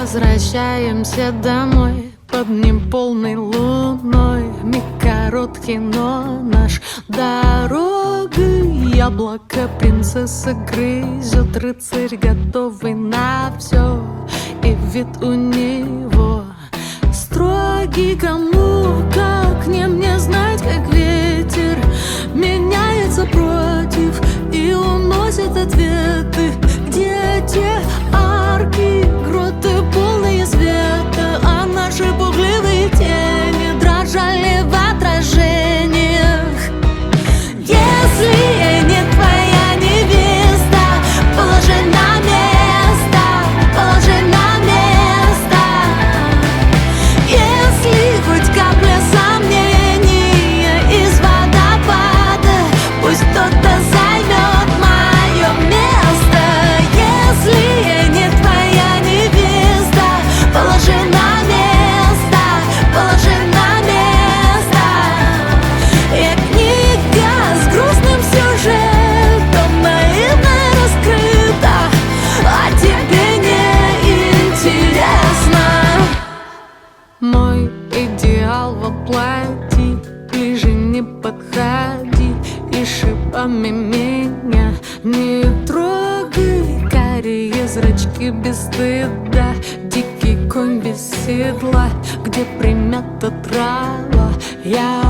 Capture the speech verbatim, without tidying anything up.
Возвращаемся домой под неполной луной. Миг короткий, но наш дорогой. Яблоко принцесса грызет, рыцарь готовый на все. И вид у него строгий. Кому, как не мне знать, как ветер меняется против и уносит ответы. Где те арки, гроты полные света, а наши пугливые тени дрожали в отражениях. Если я не твоя невеста, положи на место, положи на место. Если хоть капля сомнения из водопада, пусть кто-то займет мое место. Если я не твоя невеста, положи на место, положи на место. Я книга с грустным сюжетом, наивно раскрыта, а тебе не интересно. Мой идеал воплоти, ближе не подходи и шипами меня не трогай. Карие зрачки без стыда, дикий конь без седла, где примята трава. Я